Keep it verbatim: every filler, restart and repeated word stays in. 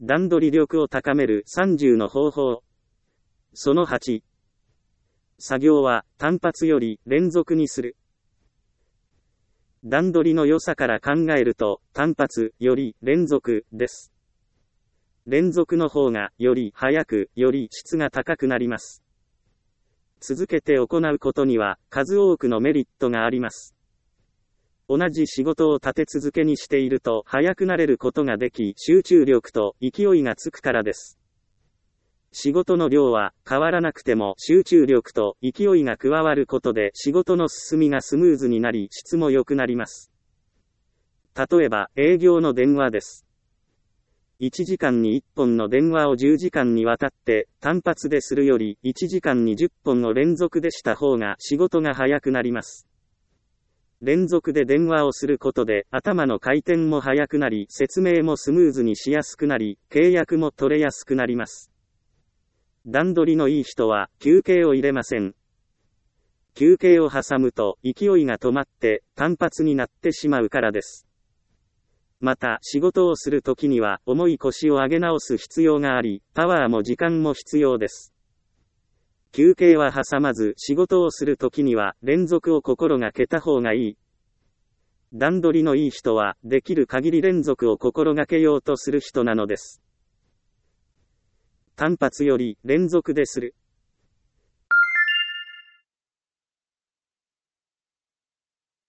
段取り力を高めるさんじゅうの方法。そのはち。作業は単発より連続にする。段取りの良さから考えると、単発より連続です。連続の方がより早く、より質が高くなります。続けて行うことには数多くのメリットがあります。同じ仕事を立て続けにしていると早くなれることができ、集中力と勢いがつくからです。仕事の量は変わらなくても集中力と勢いが加わることで仕事の進みがスムーズになり質も良くなります。例えば営業の電話です。いちじかんにいっぽんの電話をじゅうじかんにわたって単発でするよりいちじかんにじゅっぽんを連続でした方が仕事が早くなります。連続で電話をすることで頭の回転も早くなり説明もスムーズにしやすくなり契約も取れやすくなります。段取りのいい人は休憩を入れません。休憩を挟むと勢いが止まって単発になってしまうからです。また仕事をするときには重い腰を上げ直す必要があり、パワーも時間も必要です。休憩は挟まず仕事をするときには連続を心がけた方がいい。段取りのいい人はできる限り連続を心がけようとする人なのです。単発より連続でする。